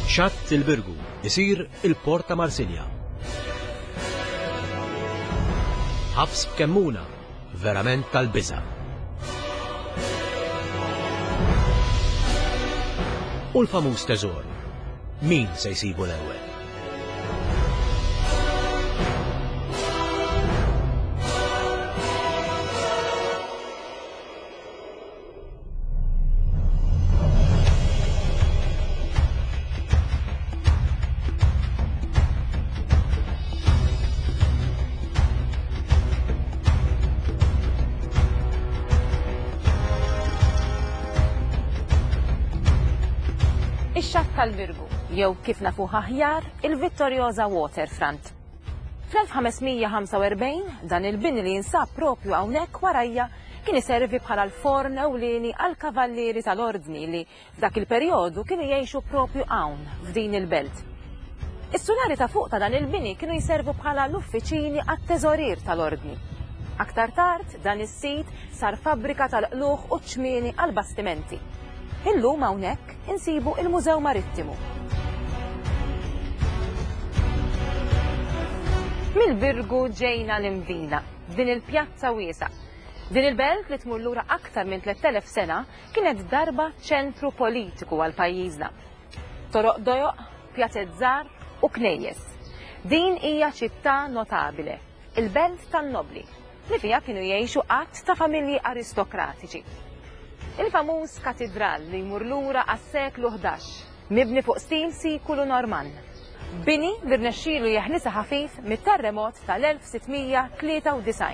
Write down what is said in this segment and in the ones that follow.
Xatt il-Birgu isir il-port ta' Marsilja. Ħabs b'kemmuna verament tal-biża'. U l-famuż teżor, min se jsibu l-ewwel? Ix-Xatt tal-Birgu, jew kif nafuh aħjar, il-Vittorjosa Waterfront. Fl-1545 dan il-bini li jinsab propju hawnhekk warajja kien iservi bħala l-forn ewlieni għal kavallieri tal-ordni li f'dak il-perjodu kienu jgħixu propju hawn f'din il-belt. Is-sulari ta' fuq ta' dan il-bini kienu jservu bħala l-uffiċini għat-teżorir tal-ordni. Aktar tard dan is-sit sar fabbrika tal-qluħ u ċmieni għal bastimenti. Illum hawnhekk insibu il-Mużew Marittimu. Mill-Birgu ġejna l-Imdina, din il-pjazza wiesa. Din il-belt li tmur lura aktar minn 3000 sena kienet darba ċentru politiku għal pajjiżna. Toroq dojoq, pjazzett żgħar u knejjes. Din hija ċittà notabile, il-belt tan-nobli, li fiha kienu jgħixu qatt ta' familji aristokratiċi. Il-famuż katedral li jmur lura għas-seklu 11, mibni fuq stil sikulu Norman. Bini li rnexxielu jeħnisa ħafif mit-terremot tal-1693.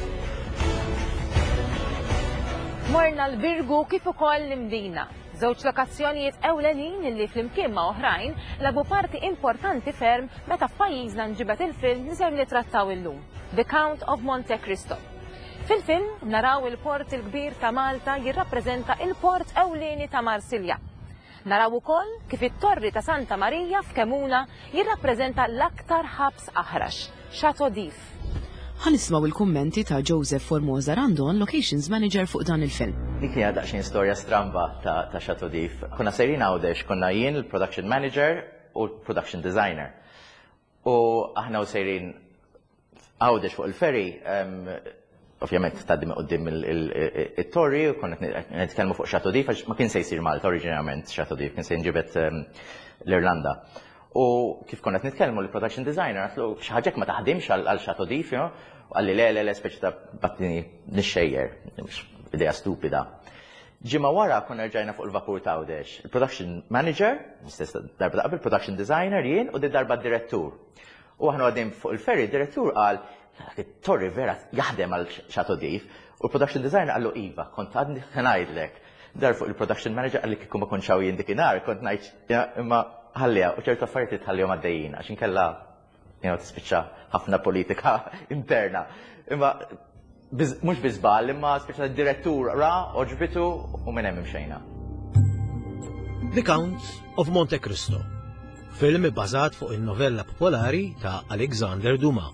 Morna l-Birgu kif ukoll l-Imdina, żewġ lokazzjonijiet ewlenin li flimkien ma' oħrajn labu parti importanti ferm meta f'pajjiżna nġibet il-film li ser nittrattaw illum, The Count of Monte Cristo. Fil-film naraw il-port il-kbir ta' Malta jirrappreżenta il-port ewlieni ta' Marsilja. Naraw ukoll kif it-torri ta' Santa Marija f'Kemmuna jirrappreżenta l-aktar ħabs aħrax, Chateau d'If. Ħanismaw il-kummenti ta' Joseph Formosa Randon, Locations Manager fuq dan il-film. Dik hija daqsxejn storja stramba ta' Chateau d'If. Konna sejrin għawdex, konna jien il-production manager u l-production designer. U aħna u sejrin għawdex fuq il-ferry, ovvjament taddim qoddim il-torri u konna nitkellmu fuq Chateau d'If, għax ma kien se jsir Malta oriġinarment Chateau d'If, kien se jinġibet l-Irlanda. U kif konna nitkellmu l-production designer, għatlu xaħġek ma taħdimx għal Chateau d'If, għalli le speċi ta' battini nixxejjer, ideja stupida. Ġimma wara konna rġajna fuq il-vapur ta' Għawdex. Il-production manager, darba qabel production designer jien u di darba direttur. U aħna għaddim fuq il-ferry, direttur għal torri vera jaħdem għal Chateau d'If u l-production designer għallu Iva, kont għadni ħanajdlek. Dar fuq il-production manager għalli kikum ma konċaw jindikinar, kont najt imma ħallija u ċertu affarijiet tħallihom għaddejjin, għax inkella tispiċċa ħafna politika interna. Imma mhux biżbal, imma spiċċa direttur ra oġbitu u minn hemm imxejna. The Count of Monte Cristo, film bbażat fuq il-novella popolari ta' Alexander Dumas.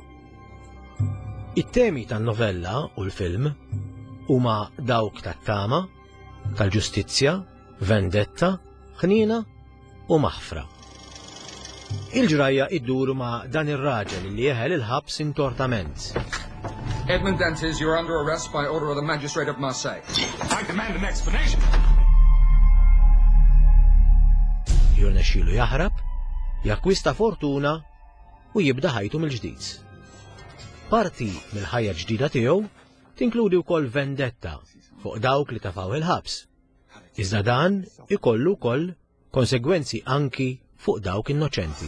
It-temi tan-novella u l-film huma dawk tat-tama, tal-ġustizzja, vendetta, ħnina u maħfra. Il-ġrajja idduru ma' dan ir-raġel li jeħel il-ħabs intortament. Edmond Dantes, you're under arrest by order of the magistrate of Marseille. I demand an explanation. Jirnexxielu jaħrab, jakkwista fortuna u jibda ħajtu mill-ġdid. Parti mill-ħajja ġdida tiegħu tinkludi wkoll vendetta fuq dawk li tafaw il-ħabs. Iżda dan ikollu wkoll konsegwenzi anki fuq dawk innoċenti.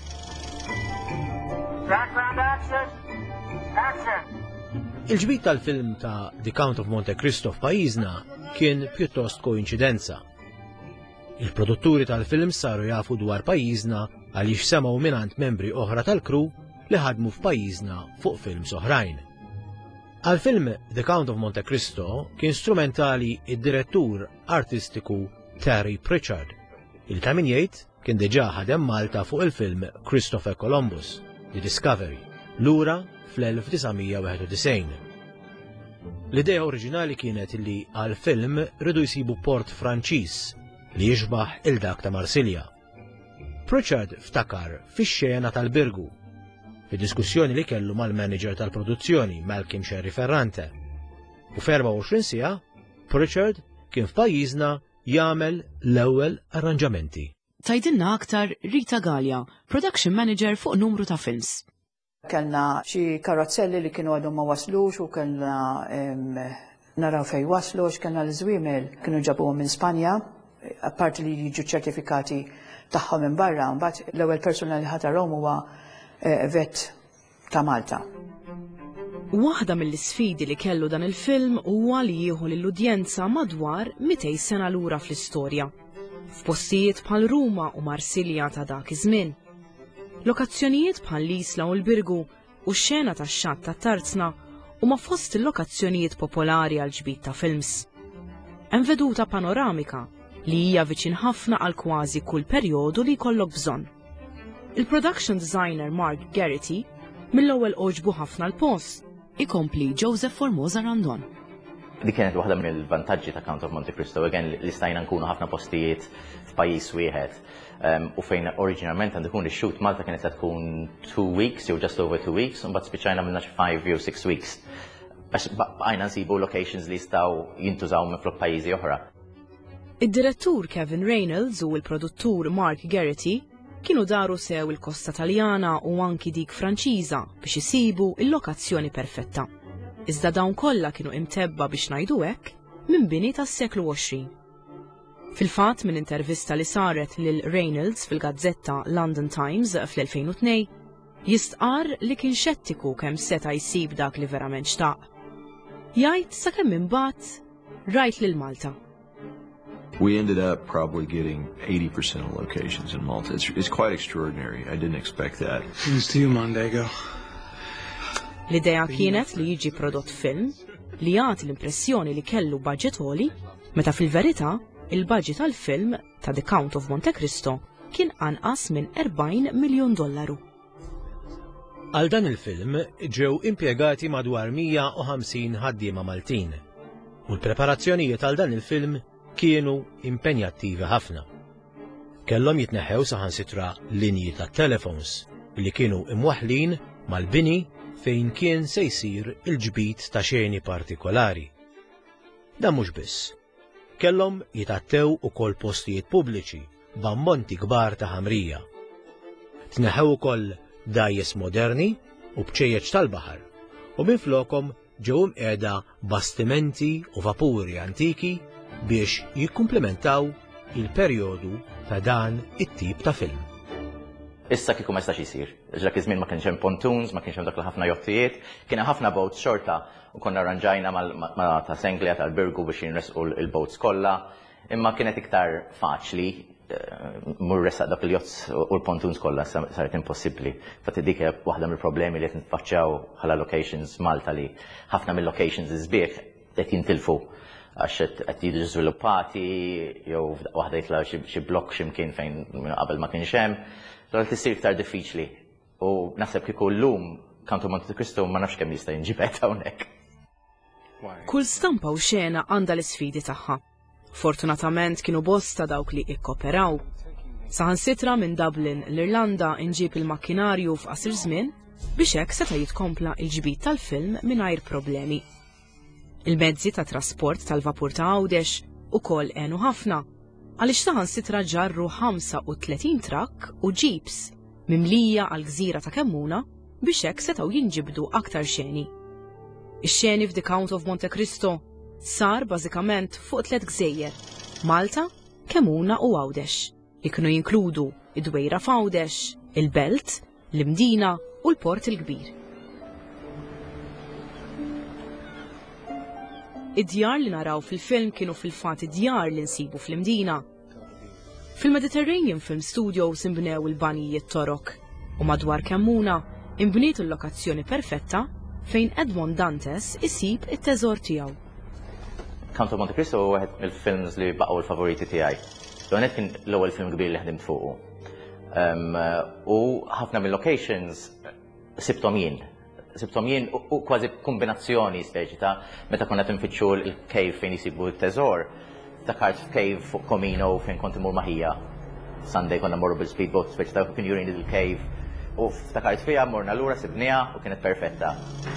Il-ġbit tal-film ta' The Count of Monte Cristo f'pajjiżna kien pjuttost koinċidenza. Il-produtturi tal-film saru jafu dwar pajjiżna għaliex semgħu minant membri oħra tal-kru li ħadmu f'pajjiżna fuq films oħrajn. Għal-film The Count of Monte Cristo kien strumentali id-direttur artistiku Terry Pritchard. Il-ta' min jgħid kien diġà ħadem Malta fuq il-film Christopher Columbus, The Discovery, lura fl-1991. L-idea oriġinali kienet li għal-film ridu jsibu port Franċiż li jiġbaħ il-dak ta' Marsilja. Pritchard ftakar fix-xena tal-Birgu, fid-diskussjoni li kellu mal-manager tal-produzzjoni Malcolm Sherry Ferrante. U f'24 siegħa, Pritchard kien f'pajjiżna jagħmel l-ewwel arranġamenti. Tajdilna aktar Rita Gallia, production manager fuq numru ta' films. Kellna xi karozzelli li kienu għadhom ma waslux u kellna naraw fej waslu, kellna l-żwiemel kienu ġabuhom minn Spanja, apparti li jiġu ċertifikati tagħhom minn barra, mbagħad l-ewwel persuna li ħatarhom huwa vet ta' Malta. Waħda mill-isfidi li kellu dan il-film huwa li jieħu lill-udjenza madwar 200 sena lura fl-istorja, f'postijiet bħal Ruma u Marsilja ta' dak iż-żmien. Lokazzjonijiet bħal l-Isla u l-Birgu u x-xena tax-xatt ta' Tarzna huma fost il-lokazzjonijiet popolari għal ġbit ta' films. Hemm veduta panoramika li hija viċin ħafna għal kważi kull perjodu li jkollok bżonn. Il-production designer Mark Garrity mill-ewwel oġbu ħafna l-post, ikompli Joseph Formosa Randon. Di kienet waħda mill-vantaġġi ta' Count of Monte Cristo, li stajna nkunu ħafna postijiet f'pajjiż wieħed. U fejn oriġinalment għandu jkun ix-shoot Malta kienet tkun 2 weeks jew just over 2 weeks, u mbagħad spiċċajna minna 5 jew 6 weeks. Għax baqajna nsibu locations li jistgħu jintużaw minn flok pajjiżi oħra. Id-direttur Kevin Reynolds u l-produttur Mark Garrity kienu daru sew il-kosta Taljana u anki dik Franċiża biex isibu il-lokazzjoni perfetta. Iżda dawn kollha kienu imtebba biex ngħidu hekk minn bini tas-seklu 20. Fil-fatt minn intervista li saret lil Reynolds fil-gazzetta London Times fl-2002, jistqar li kien xettiku kemm seta' jsib dak li verament xtaq. Jgħid sakemm imbagħad rajt lil Malta. We ended up probably getting 80% of locations in Malta. It's quite extraordinary. I didn't expect that. Here's to you, Mondego. L-idea kienet li jiġi prodott film li jagħti l-impressjoni li kellu budget għoli, meta fil-verità il-budget tal-film ta' The Count of Monte Cristo kien anqas minn $40 miljun. Għal dan il-film ġew impjegati madwar 150 ħaddiema Maltin, u l-preparazzjonijiet għal dan il-film kienu impenjattivi ħafna. Kellhom jitneħħew saħansitra linji tat-telefons li kienu imwaħħlin mal-bini fejn kien se jsir il-ġbit ta' xeni partikolari. Dan mhux biss. Kellhom jitattew ukoll postijiet pubbliċi b'ammonti kbar ta' ħamrija. Tneħħew ukoll dajjes moderni u bċejjeġ tal-baħar, u minflokhom ġew imqiegħda bastimenti u vapuri antiki biex jikkumplementaw il-perjodu ta' dan it-tip ta' film. Issa kieku ma jistax isir. Dak iż-żmien ma kienx hemm pontoons, ma kienx hemm dak ħafna jottijiet, kien hemm ħafna boats xorta u konna arranġajna ma' ta' Senglia tal-Birgu biex jinresqu l-boats kollha, imma kienet iktar faċli mur resaq dak il-jozz u l-pontoons kollha saret impossibbli. Fatti dik waħda mill-problemi li qed nitfaċċjaw bħala locations Malta li ħafna mill-locations iżbieħ qed jintilfu għax qed jiġu żviluppati jew waħda jitla xi blokk x'imkien fejn qabel ma kienx hemm. L-għal tisir iktar diffiċli u naħseb kieku llum Count of Monte Cristo ma nafx kemm jista' jinġibed hawnhekk. Kull stampa u xena għandha l-isfidi tagħha. Fortunatament kienu bosta dawk li ikkoperaw. Saħansitra minn Dublin l-Irlanda inġib il-makkinarju f'qasir żmien biex hekk seta' jitkompla l-ġbit tal-film mingħajr problemi. Il-mezzi ta' trasport tal-vapur ta' Għawdex ukoll għenu ħafna, għaliex saħansitra ġarru 35 trakk u ġips mimlija għal-gżira ta' Kemmuna biex hekk setgħu jinġibdu aktar xeni. Ix-xeni f'The Count of Monte Cristo sar bażikament fuq 3 gżejjer: Malta, Kemmuna u Għawdex, li kienu jinkludu id-dwejra f'Għawdex, il-Belt, l-Imdina u l-Port il-Kbir. Id-djar li naraw fil-film kienu fil-fatt id-djar li nsibu fl-Imdina. Fil-Mediterranean Film Studios imbnew il-banijiet torok u madwar Kemmuna imbniet il-lokazzjoni perfetta fejn Edmond Dantes isib it-teżor tiegħu. Count of Monte Cristo huwa wieħed mill-films li baqgħu l-favoriti tiegħi. Donet kien l-ewwel film kbir li ħdimt fuqu. U ħafna mill-locations sibthom jien u kważi kombinazzjoni speċi ta' meta konna tinfittxu l-cave fejn jisibu t-teżor, dakart cave fuq Comino fejn kont imur maħija Sunday konna morru bil-speedboat speċi ta' kien jurini il-cave. U ftakajt fija, morna lura, sibnija u kienet perfetta.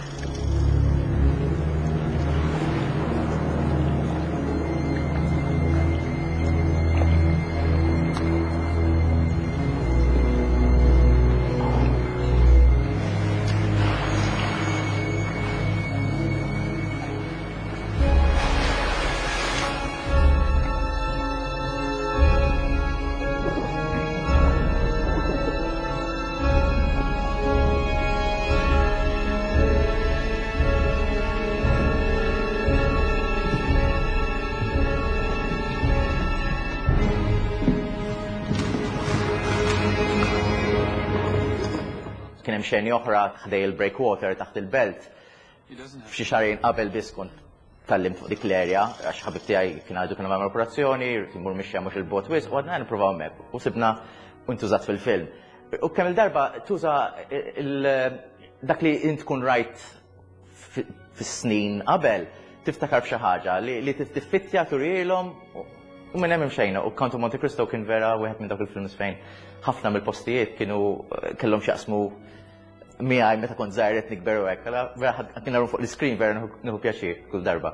Kien hemm xejn oħra ħdej il-breakwater taħt il-belt. F'xi xarejn qabel biss kont tallim fuq dik l-erja għax ħabib tiegħi kien għadu kienu magħmel operazzjoni, timur mixja mhux il-bot wisq u għadna nippruvaw mep u sibna intużat fil-film. U kemm il-darba tuża dak li int tkun rajt fis-snin qabel tiftakar f'xi ħaġa li tiffittja turilhom u minn hemm xejn u Count of Monte Cristo kien vera wieħed minn dawk il-films fejn ħafna mill-postijiet kienu kellhom x'jaqsmu miegħi meta kont żgħir qed nikber u hekk, vera kien naru fuq l-iskrin vera nieħu pjaċir kull darba.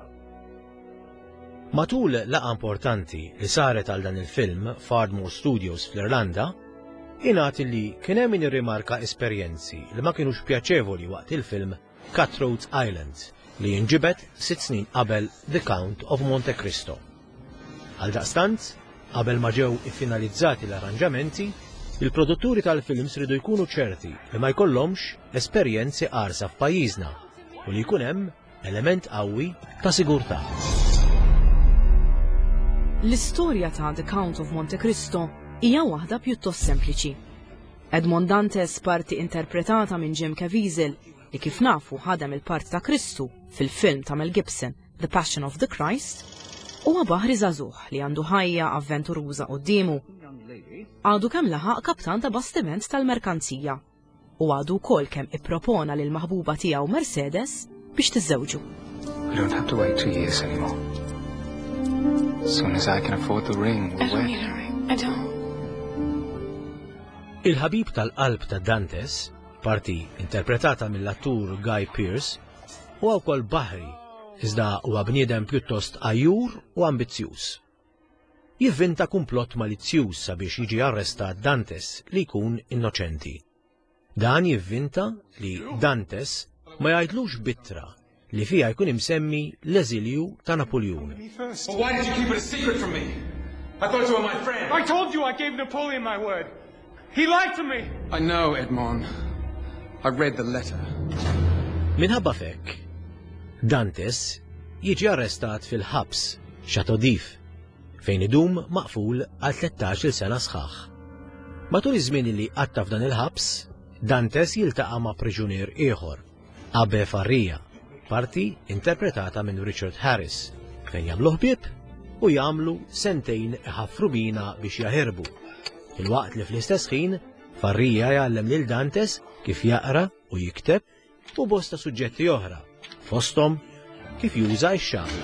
Matul laqgħa importanti li saret għal dan il-film f'Ardmore Studios fl-Irlanda, ingħad li kien hemm min irrimarka esperjenzi li ma kinux pjaċevoli waqt il-film Cutthroat Island li jinġibet 6 snin qabel The Count of Monte Cristo. Għaldaqstant, qabel ma ġew iffinalizzati l-arranġamenti, il-produtturi tal-films ridu jkunu ċerti li ma jkollhomx esperjenzi qarsa f'pajjiżna u li jkun hemm element qawwi ta' sigurtà. L-istorja ta' The Count of Monte Cristo hija waħda pjuttost sempliċi. Edmond Dantes, parti interpretata minn Jim Caviezel, li kif nafu ħadem il-part ta' Kristu fil-film ta' Mel Gibson, The Passion of the Christ, huwa baħri żagħżugħ li għandu ħajja avventuruża qudiemu. Għadu kemm laħaq kaptan ta' bastiment tal-merkanzija u għadu wkoll kemm ippropona lil maħbuba tiegħu Mercedes biex tiżżewġu. We don't have to wait 2 years anymore. As soon as I can afford the ring, we'll wed. I don't need a ring. I don't. Il-ħabib tal-qalb ta' Dantes, parti interpretata mill-attur Guy Pearce, huwa wkoll baħri iżda huwa bniedem pjuttost għajjur u ambizzjuż. Jivvinta kumplott malizzjuż sabiex jiġi arrestat Dantes li jkun innoċenti. Dan jivvinta li Dantes ma jgħidlux bittra li fija jkun imsemmi l-eżilju ta' Napoleon. Why did you keep it a secret from me? I thought you were my friend. I told you I gave Napoleon my word. He lied to me. I know, Edmond. I read the letter. Minħabba fekk, Dantes jiġi arrestat fil-ħabs Chateau d'If, fejn idum maqful għal 13 sena sħaħ. Matul iż-żmien li qatta f'dan il-ħabs, Dantes jiltaqa' ma' priġunier ieħor, Abbe Farrija, parti interpretata minn Richard Harris, fejn jagħmlu ħbieb u jagħmlu sentejn iħaffru bina biex jaħerbu. Filwaqt li fl-istess ħin Farrija jgħallem lil Dantes kif jaqra u jikteb u bosta suġġetti oħra, fosthom kif juża x-xagħol.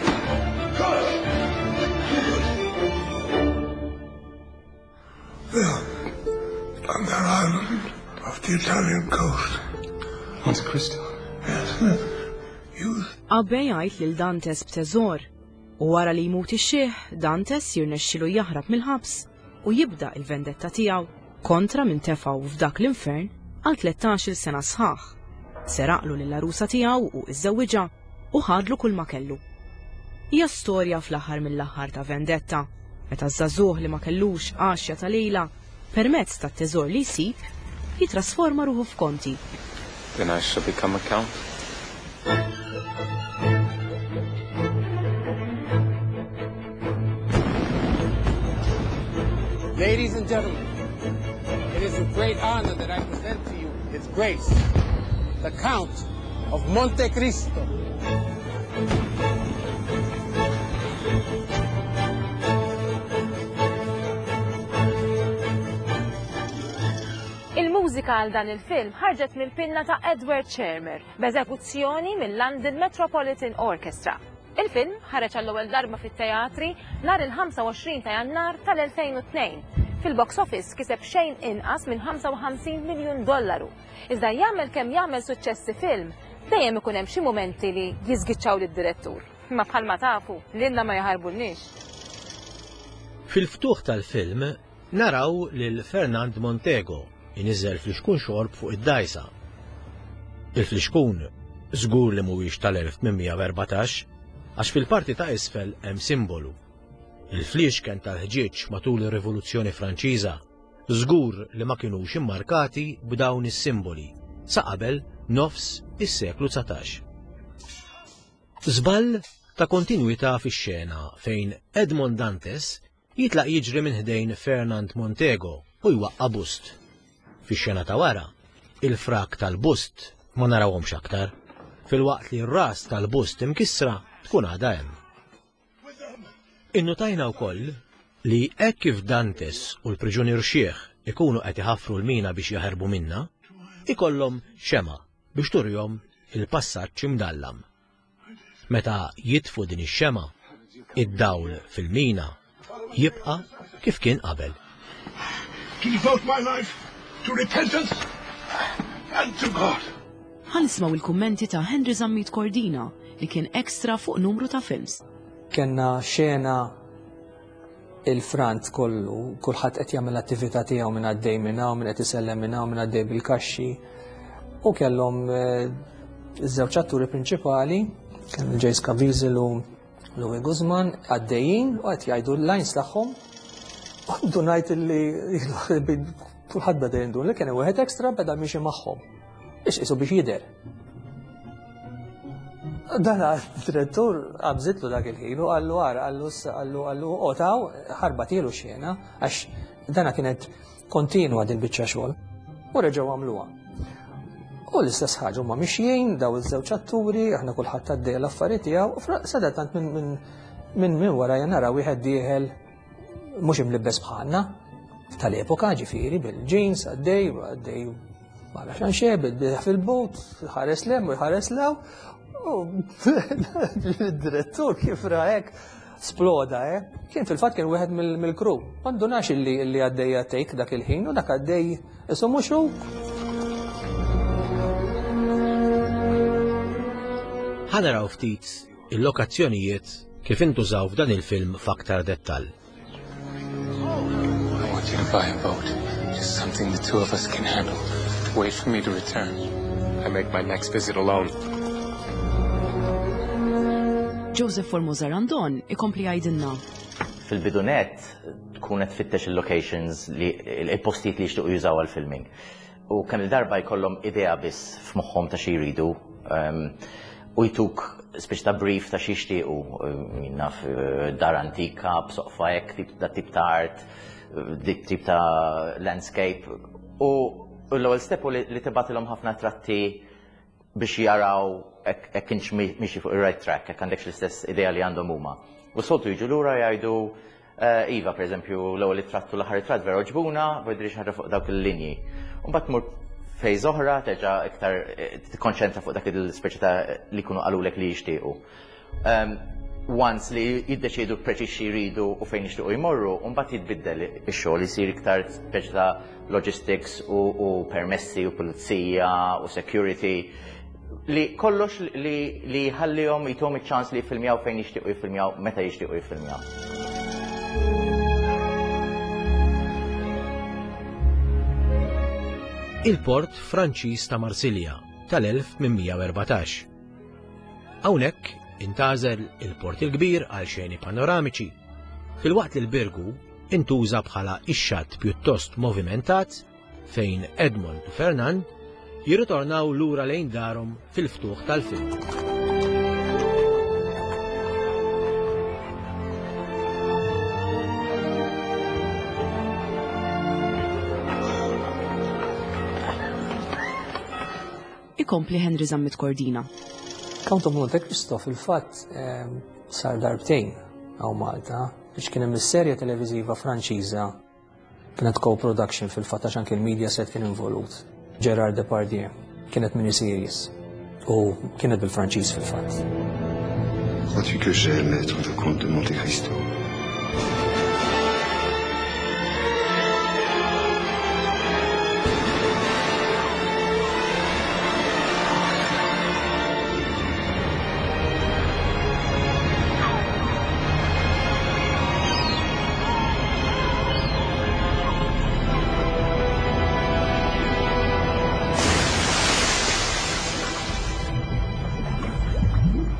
On that island off the Italian coast. Monte Cristo. Yes. Abbe jgħid lil Dantes b'teżor u wara li jmut ix-xieħ, Dantes jirnexxielu jaħrab mill-ħabs u jibda il-vendetta tiegħu kontra min tefgħu f'dak l-infern għal 13 sena sħaħ. Seraqlu lill-arusa tiegħu u iżżewwiġha u ħadlu kull ma kellu. Hija storja fl-aħħar mill-aħħar ta' vendetta, meta żagħżugħ li ma kellux għaxja ta' lejla permezz tat-teżor li jsib jitrasforma ruħu f'konti. Then I shall become a count. Ladies and gentlemen, it is with great honor that I present to you His Grace, the Count of Monte Cristo. Il-mużika għal dan il-film ħarġet mill-pinna ta' Edward Shermer b'eżekuzzjoni mill-London Metropolitan Orchestra. Il-film ħareġ għall-ewwel darba fit-teatri nhar il-25 ta' Jannar tal-2002 Fil-box office kiseb xejn inqas minn $55 miljun. Iżda jagħmel kemm jagħmel suċċessi film, dejjem ikun hemm xi mumenti li jiżgiċċaw lid-direttur. Imma bħalma tafu, lilna ma jaħarbulniex. Fil-ftuħ tal-film naraw lil Fernand Montego iniżżel fl-ixkun xorb fuq id-dajsa. Il-fl-ixkun żgur li mhuwiex tal-1814 għax fil-parti ta' isfel hemm simbolu. Il-fliexken tal-ħġieġ matul ir-Rivoluzzjoni Franċiża żgur li ma kinux immarkati b'dawn is-simboli sa qabel nofs is-seklu 19. Żball ta' kontinwità fix-xena fejn Edmond Dantes jitlaq jiġri minn ħdejn Fernand Montego u jwaqqa bust. Fix-xena ta' wara, il-frak tal-bust ma narawhomx aktar, filwaqt li r-ras tal-bust imkissra tkun għadha hemm. Innotajna wkoll li hekk kif Dantes u l-priġunier xieħ ikunu qed iħaffru l-mina biex jaħarbu minna, ikollhom xema biex turjhom il-passaġġ imdallam. Meta jitfu din ix-xema, id-dawl fil-mina jibqa' kif kien qabel. To devote my life to repentance and to God. Ħanismaw il-kummenti ta' Henry Zammit Cordina li kien ekstra fuq numru ta' films. Kenna xena il-frant kollu, kulħadd qed jagħmel attività tiegħu minn għaddej minn hawn, minn qed isellem minn hawn, minn għaddej bil-kaxxi. U kellhom iż-żewġ atturi prinċipali, kien Jace Caviezel u Louis Guzman, għaddejjin u qed jgħidu l-lines tagħhom. Għandu ngħid li kulħadd beda jindun li kien wieħed ekstra beda miexi magħhom. Ix qisu biex jidher. Dan id-direttur qabżitlu dak il-ħin u għallu għara, għallu otaw ħarbatilu xena għax dana kienet kontinua dil-biċċa xogħol u reġgħu għamluha. U l-istess ħaġa huma mixjin daw iż-żewġ atturi, aħna kulħadd għaddej l-affarijiet tiegħu, sadattant minn wara nara wieħed dieħel mhux imlibbes bħalna tal-epoka ġifieri bil-jeans għaddej wara xanxeb fil-bot, ħares lem u ħares lew. Il-direttur kif raħek sploda, kien fil-fat kien wieħed mill-kru. Mandunax illi għaddej għattejk dak il-ħin u dak għaddej isu muxu. Ħanaraw ftit il-lokazzjonijiet kif intużaw f'dan il-film f'aktar dettall. I want you to buy a boat. Just something the two of us can handle. Wait for me to return. I make my next visit alone. Joseph Formosa Randon ikompli għajdinna. Fil-bidunet tkun qed tfittex il-locations il-postijiet li jixtiequ jużaw għal-filming. U kan il-darba jkollhom idea biss f'moħħhom ta' xi jridu. U jtuk spiex ta' brief ta' xi jixtiequ naf dar antika, b'soqfa hekk tip ta' art, dik tip ta' landscape. U l-ewwel step li tibatilhom ħafna tratti biex jaraw hekk kienx miexi fuq ir-right track, hekk għandekx l-istess idea li għandhom huma. U soltu jiġu lura jgħidu iva, pereżempju, l-ewwel trattu l-aħħar tratt vera oġbuna, b'idrix ħarra fuq dawk il-linji. U mbagħad tmur fejn oħra terġa' iktar tikkonċentra fuq dak il-speċi ta' li jkunu qalulek li jixtiequ. Once li jiddeċidu preċis xi jridu u fejn jixtiequ jmorru, u mbagħad jitbiddel ix-xogħol isir iktar speċi ta' logistics u permessi u pulizija u security. Li kollox li ħallihom jithom iċ-ċans li jiffilmjaw fejn jixtiequ jiffilmjaw, meta jixtiequ jiffilmjaw. Il-port Franċiż ta' Marsilja tal-1814. Hawnhekk intażel il-port il-kbir għal xeni panoramiċi, filwaqt li l-Birgu intuża bħala ix-xatt pjuttost movimentat fejn Edmond u Fernand jirritornaw lura lejn darhom fil-ftuħ tal-film. Ikompli Henry Zammit Cordina. Count of Monte Cristo fil-fatt sar darbtejn għaw Malta, biex kien hemm is-serja televiżiva Franċiża kienet co-production fil-fatt għax anke il-Mediaset kien involut. Gerard Depardieu kienet miniseries u kienet bil-Franċiż fil-fatt. Crois-tu que j'aime être le comte de Monte Cristo?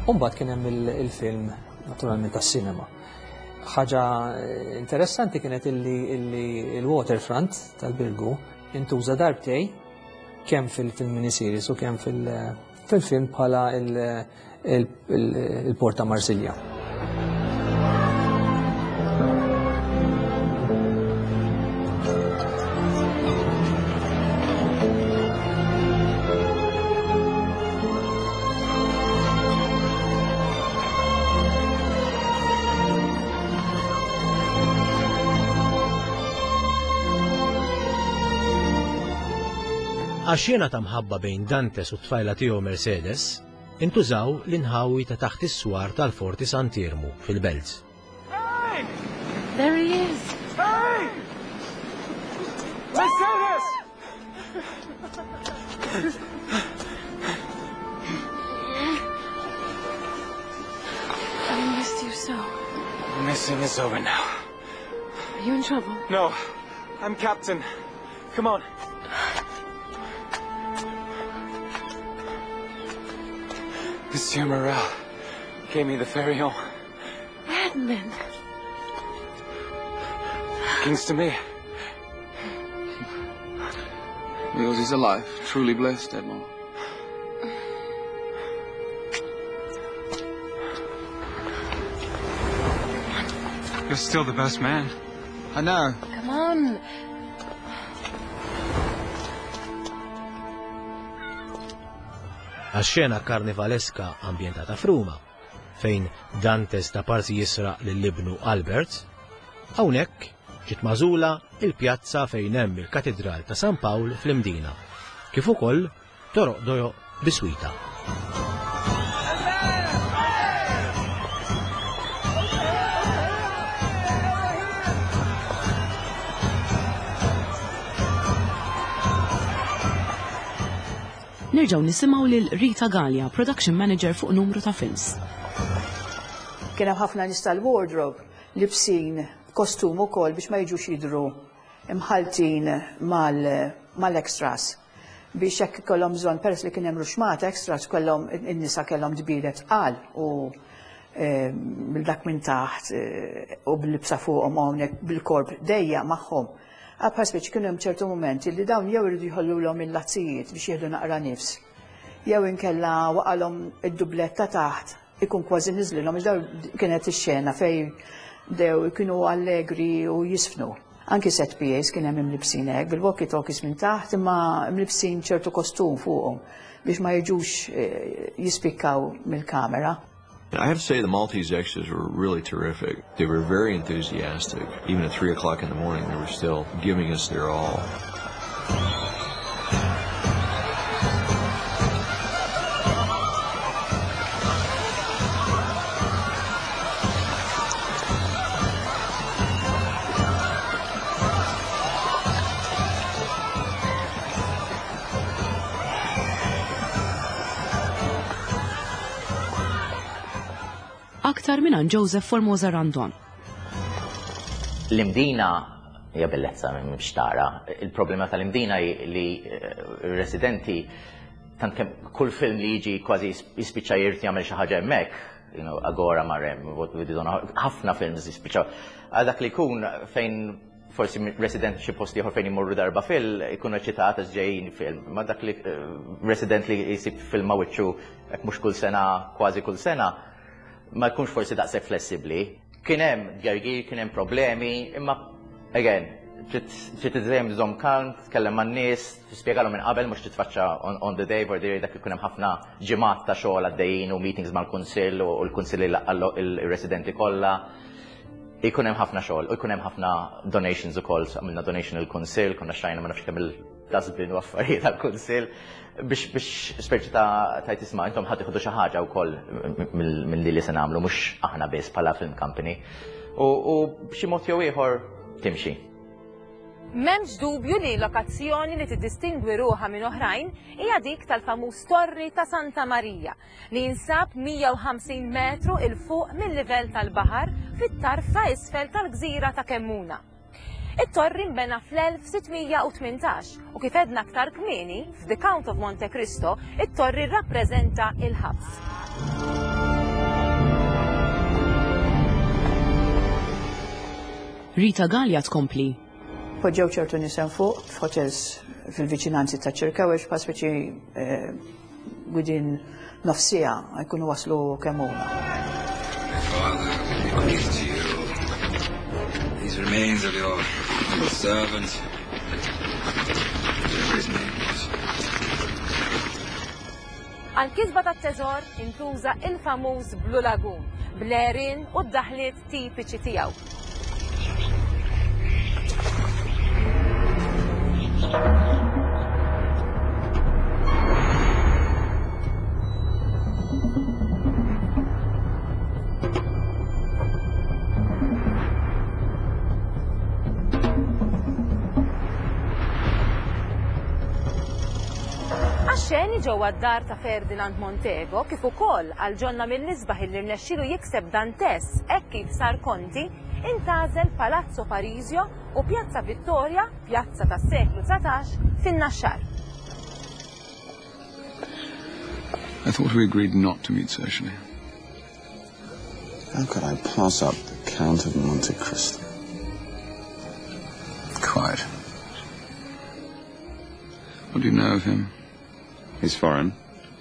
U mbagħad kien hemm il-film naturalment tas-sinema. Ħaġa interessanti kienet illi il-waterfront tal-Bilgu intuża darbtej kemm fil-miniseries u kemm fil-film bħala il-Port ta' Marsilja. Għaxjena ta' mħabba bejn Dantes u t-tfajla tiegħu Mercedes, intużaw l-inħawi ta' taħt is-swar tal-Forti Sant'Irmu fil-Belt. Hey! There he is! Hey! Mercedes! I missed you so. Missing is over now. Are you in trouble? No, I'm Captain. Come on. Monsieur Morel gave me the ferry home. Edmund! Kings to me. Wheels is alive, truly blessed, Edmond. You're still the best man. I know. Come on! Għax-xena karnivaleska ambjentata f'Ruma, fejn Dantes ta' parsi jisraq lill-ibnu Albert, hawnhekk ġiet magħżula il-pjazza fejn hemm il-Katedral ta' San Pawl fl-Imdina, kif ukoll toroq dojo biswita. Nerġgħu nisimgħu lil Rita Gallia, production manager fuq numru ta' films. Kien hemm ħafna nies tal-wardrobe libsin kostum ukoll biex ma jiġux jidhru imħaltin mal-extras biex hekk ikollhom bżonn peress li kien hemm ruxmata extras kellhom in-nisa kellhom dbielet tqal u bil-dak minn taħt u bil-libsa fuqhom hawnhekk bil-korb dejja magħhom. Għabħa speċi kienu hemm ċertu momenti li dawn jew iridu jħollulhom il-lazzijiet biex jieħdu naqra nifs. Jew inkella waqalhom id-dublett ta' taħt ikun kważi niżlilhom għax dawn kienet ix-xena fejn dew kienu allegri u jisfnu. Anki set PAs kien hemm imlibsin hekk bil-walkie talkies minn taħt imma imlibsin ċertu kostum fuqhom biex ma jiġux jispikkaw mill-kamera. I have to say the Maltese extras were really terrific. They were very enthusiastic. Even at 3 o'clock in the morning, they were still giving us their all. Aktar minn Joseph Formosa Randon. L-Imdina hija bellezza mhix tara. Il-problema tal-Imdina li residenti tant kemm kull film li jiġi kważi jispiċċa jirt jagħmel xi ħaġa hemmhekk, Agora Marem, ħafna films jispiċċaw. Għal dak li jkun fejn forsi resident xi post ieħor fejn imorru darba ikunu eċitata ġejjin film. Ma dak li resident li jsib film ma' wiċċu hekk mhux kull sena, kważi kull sena, ma jkunx forsi daqshekk flessibbli. Kien hemm djargir, kien hemm problemi, imma again, trid tiżejjem żomm calm, tkellem man-nies, tispjegalhom minn qabel mhux titfaċċa on the day border dak ikun hemm ħafna ġimgħat ta' xogħol għaddejjin u meetings mal-kunsill u l-kunsill il-residenti kollha. Ikun hemm ħafna xogħol, u jkun hemm ħafna donations ukoll, għamilna donation il-kunsill, konna xajna ma nafx kemm il-dustbin u affarijiet għall-kunsill biex speċi ta' tisma' intom ħadd iħodu xi ħaġa wkoll minn li se nagħmlu mhux aħna biss bħala film company. U b'xi mod jew ieħor timxi. M'hemmx dubju li lokazzjoni li tiddistingwi ruħha minn oħrajn hija dik tal-famuż Torri ta' Santa Marija li jinsab 150 metru il fuq mill-livell tal-baħar fit-tarfa isfel tal-gżira ta' Kemmuna. It-torri mbena fl-1618 u kif edna aktar kmieni f'The Count of Monte Cristo, it-torri rrappreżenta il-ħabs. Rita Gallia tkompli. Poġġew ċertu nisem fuq f'hotels fil-viċinanzi ta' ċirkawex pa' speċi gwidin nofsija jkunu waslu kemm huma. These remains of your servant, whatever his name was. Għal-kisba tat-teżor intuża il-famuż Blue Lagoon, bl-għerien u d-daħliet tipiċi tiegħu. Għaxxeni ġewwa d-dar ta' Ferdinand Montego kif ukoll għal ġonna mill-isbaħ li rnexxielu jikseb Dantes hekk kif sar Conti, intażel Palazzo Parisio u Pjazza Vittoria, pjazza tas-seklu 19, fin-Naxxar. I thought we agreed not to meet socially. How could I pass up the Count of Monte Cristo? Quiet. What do you know of him? He's foreign.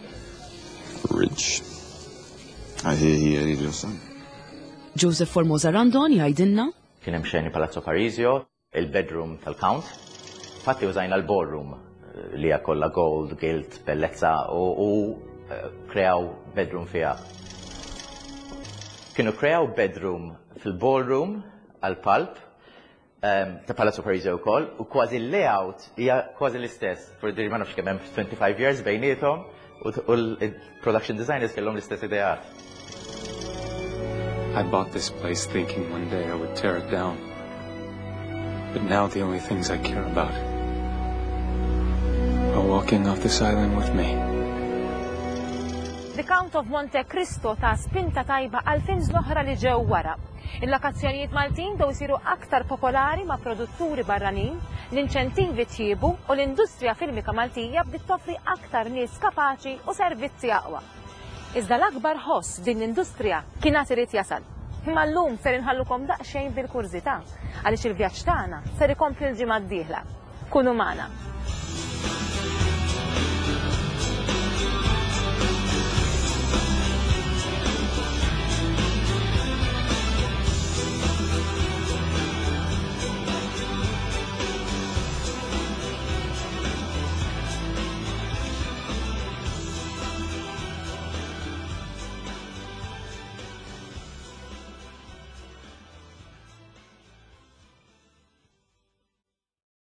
Rich. I hear he aided your son. Joseph Formosa Randon jgħidilna. Kien hemm xejn Palazzo Parisio, il-bedroom tal-Count. Fatti użajna l-ballroom li hija kollha gold, gilt, bellezza u kreaw bedroom fiha. Kienu kreaw bedroom fil-ballroom għal-palp ta' Palazzo Parisio wkoll u kważi l-layout hija kważi l-istess. Fordi ma nafx kemm hemm 25 years bejniethom u l-production designers kellhom l-istess ideat. I bought this place thinking one day I would tear it down. But now the only things I care about are walking off this island with me. The Count of Monte Cristo ta' spinta tajba għal films l-oħra li ġew wara. Il-lokazzjonijiet Maltin dew isiru aktar popolari ma' produtturi barranin, l-inċentivi tjiebu u l-industrija filmika Maltija bdiet toffri aktar nies kapaċi u servizzi aqwa. Iżda l-akbar ħoss din l-industrija kienet irid jasal. Imma llum ser inħallukom daqsxejn bil-kurżità għaliex il-vjaġġ tagħna ser ikompli l-ġimgħa d-dieħla. Kunu magħna.